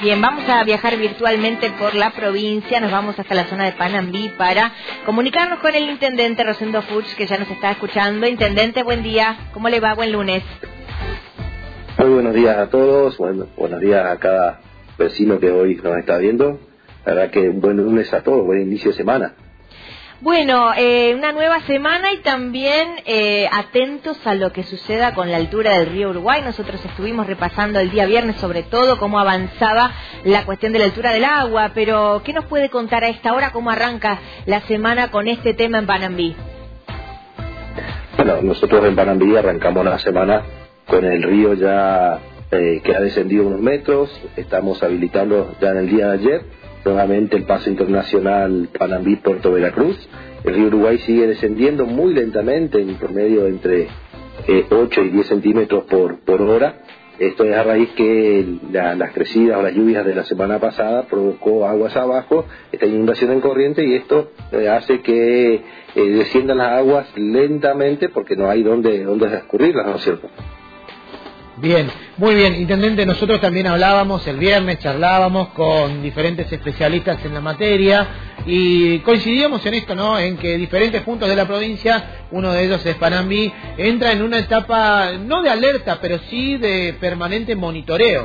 Bien, vamos a viajar virtualmente por la provincia, nos vamos hasta la zona de Panambí para comunicarnos con el intendente Rosendo Fuchs, que ya nos está escuchando. Intendente, buen día, ¿cómo le va? Buen lunes. Muy buenos días a todos, buenos días a cada vecino que hoy nos está viendo. La verdad que buen lunes a todos, buen inicio de semana. Bueno, una nueva semana y también atentos a lo que suceda con la altura del río Uruguay. Nosotros estuvimos repasando el día viernes sobre todo cómo avanzaba la cuestión de la altura del agua, pero ¿qué nos puede contar a esta hora cómo arranca la semana con este tema en Panambí? Bueno, nosotros en Panambí arrancamos la semana con el río ya que ha descendido unos metros. Estamos habilitando ya en el día de ayer nuevamente el paso internacional Panambí-Puerto Veracruz. El río Uruguay sigue descendiendo muy lentamente, en promedio entre 8 y 10 centímetros por hora. Esto es a raíz que las crecidas o las lluvias de la semana pasada provocó aguas abajo, esta inundación en corriente, y esto hace que desciendan las aguas lentamente porque no hay dónde escurrirlas, ¿no es cierto? Bien, muy bien, intendente, nosotros también hablábamos el viernes, charlábamos con diferentes especialistas en la materia y coincidíamos en esto, ¿no? En que diferentes puntos de la provincia, uno de ellos es Panambí, entra en una etapa no de alerta, pero sí de permanente monitoreo.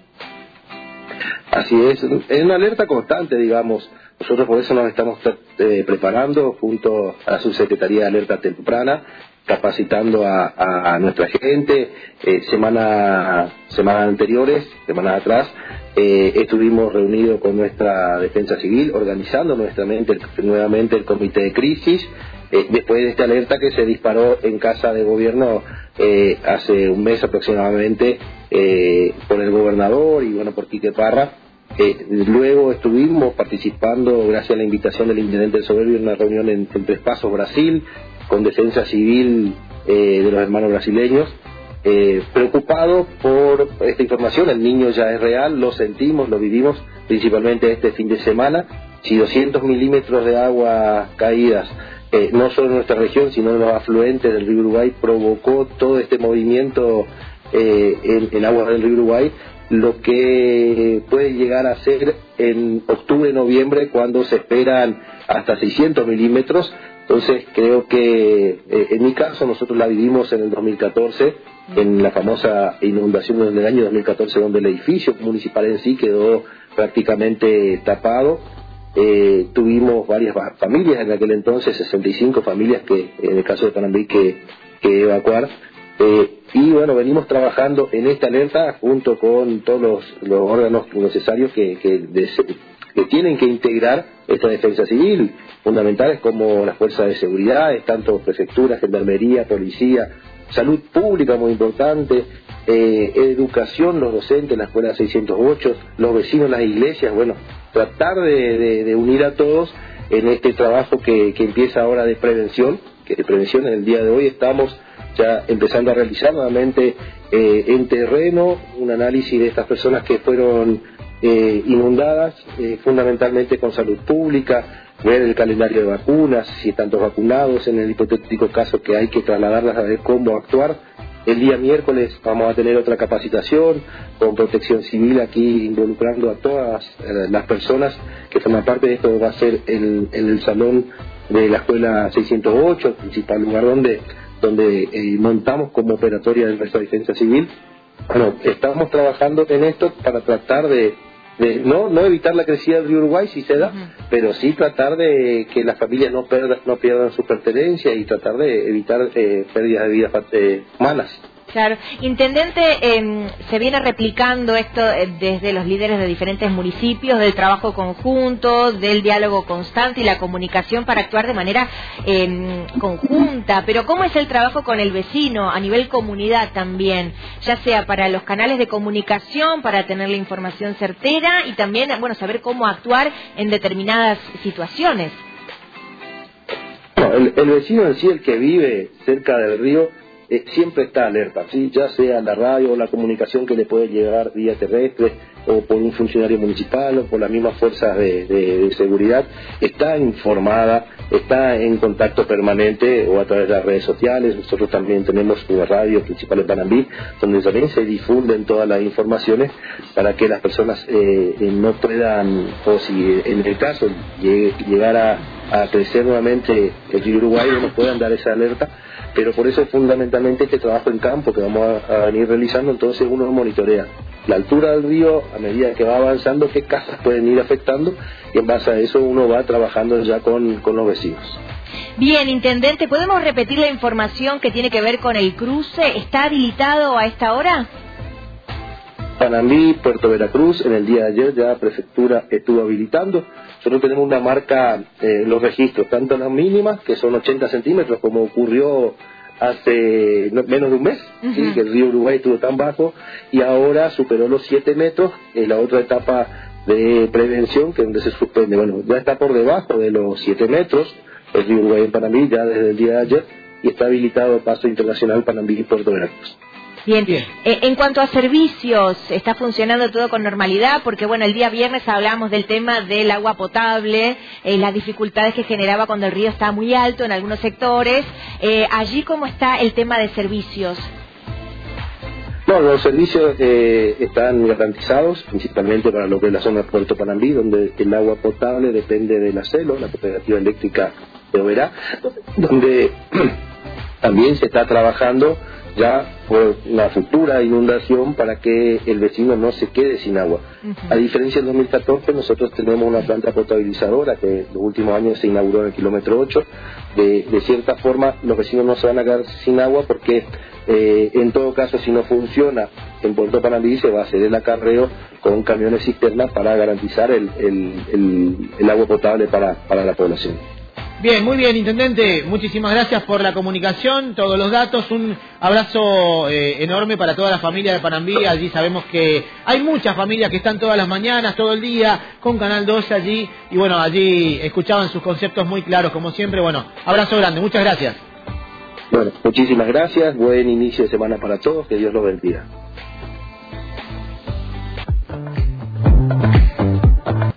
Así es una alerta constante, digamos. Nosotros por eso nos estamos preparando junto a la Subsecretaría de Alerta Temprana, capacitando a nuestra gente. Semanas atrás, estuvimos reunidos con nuestra Defensa Civil, organizando nuevamente el comité de crisis, después de esta alerta que se disparó en Casa de Gobierno hace un mes aproximadamente por el gobernador y por Quique Parra. Luego estuvimos participando, gracias a la invitación del intendente del Soberbio, en una reunión en Tres Pasos, Brasil, con Defensa Civil de los hermanos brasileños, preocupados por esta información. El niño ya es real, lo sentimos, lo vivimos, principalmente este fin de semana. Si 200 milímetros de agua caídas, no solo en nuestra región, sino en los afluentes del río Uruguay, provocó todo este movimiento en aguas del río Uruguay, lo que puede llegar a ser en octubre, noviembre, cuando se esperan hasta 600 milímetros. Entonces creo que en mi caso nosotros la vivimos en el 2014, en la famosa inundación del año 2014, donde el edificio municipal en sí quedó prácticamente tapado. Tuvimos varias familias en aquel entonces, 65 familias que en el caso de Panambí que evacuar. Y venimos trabajando en esta alerta junto con todos los órganos necesarios que tienen que integrar esta defensa civil, fundamentales como las fuerzas de seguridad, tanto prefectura, gendarmería, policía, salud pública muy importante, educación, los docentes, la escuela 608, los vecinos, las iglesias. Tratar de unir a todos en este trabajo que empieza ahora de prevención, que de prevención en el día de hoy estamos ya empezando a realizar nuevamente en terreno un análisis de estas personas que fueron inundadas, fundamentalmente con salud pública, ver el calendario de vacunas, si están todos vacunados, en el hipotético caso que hay que trasladarlas, a ver cómo actuar. El día miércoles vamos a tener otra capacitación con Protección Civil aquí, involucrando a todas las personas que forman parte de esto. Va a ser en el salón de la escuela 608, el principal lugar donde montamos como operatoria de nuestra defensa civil. Estamos trabajando en esto para tratar de no evitar la crecida del río Uruguay si se da, pero sí tratar de que las familias no pierdan su pertenencia y tratar de evitar pérdidas de vidas humanas. Claro. Intendente, se viene replicando esto desde los líderes de diferentes municipios, del trabajo conjunto, del diálogo constante y la comunicación para actuar de manera conjunta. Pero ¿cómo es el trabajo con el vecino a nivel comunidad también? Ya sea para los canales de comunicación, para tener la información certera y también, saber cómo actuar en determinadas situaciones. El vecino en sí, el que vive cerca del río, siempre está alerta, ¿sí? Ya sea la radio o la comunicación que le puede llegar vía terrestre o por un funcionario municipal o por las mismas fuerzas de seguridad, está informada, está en contacto permanente o a través de las redes sociales. Nosotros también tenemos una radio principal en Panambí, donde también se difunden todas las informaciones para que las personas no puedan, o si en el caso llegara a crecer nuevamente el río Uruguay, no puedan dar esa alerta. Pero por eso es fundamentalmente este trabajo en campo que vamos a venir realizando. Entonces uno monitorea la altura del río a medida que va avanzando, qué casas pueden ir afectando, y en base a eso uno va trabajando ya con los vecinos. Bien, intendente, ¿podemos repetir la información que tiene que ver con el cruce? ¿Está habilitado a esta hora? Panambí, Puerto Veracruz, en el día de ayer ya la prefectura estuvo habilitando. Nosotros tenemos una marca, los registros, tanto las mínimas, que son 80 centímetros, como ocurrió hace menos de un mes, ¿sí? Que el río Uruguay estuvo tan bajo, y ahora superó los 7 metros, en la otra etapa de prevención, que es donde se suspende. Bueno, ya está por debajo de los 7 metros, el río Uruguay en Panambí, ya desde el día de ayer, y está habilitado paso internacional Panambí y Puerto Veracruz. Bien. En cuanto a servicios, ¿está funcionando todo con normalidad? Porque bueno, el día viernes hablamos del tema del agua potable, las dificultades que generaba cuando el río estaba muy alto en algunos sectores. Allí, ¿cómo está el tema de servicios? No, los servicios están garantizados, principalmente para lo que es la zona de Puerto Panambí, donde el agua potable depende de la CELO, la Cooperativa Eléctrica de Oberá, donde también se está trabajando ya por la futura inundación para que el vecino no se quede sin agua. A diferencia del 2014, nosotros tenemos una planta potabilizadora que en los últimos años se inauguró en el kilómetro 8. De cierta forma, los vecinos no se van a quedar sin agua porque en todo caso, si no funciona en Puerto Panambí, se va a hacer el acarreo con camiones cisterna para garantizar el agua potable para la población. Bien, muy bien, intendente, muchísimas gracias por la comunicación, todos los datos, un abrazo enorme para toda la familia de Panambí. Allí sabemos que hay muchas familias que están todas las mañanas, todo el día, con Canal 12 allí, y bueno, allí escuchaban sus conceptos muy claros, como siempre. Bueno, abrazo grande, muchas gracias. Bueno, muchísimas gracias, buen inicio de semana para todos, que Dios los bendiga.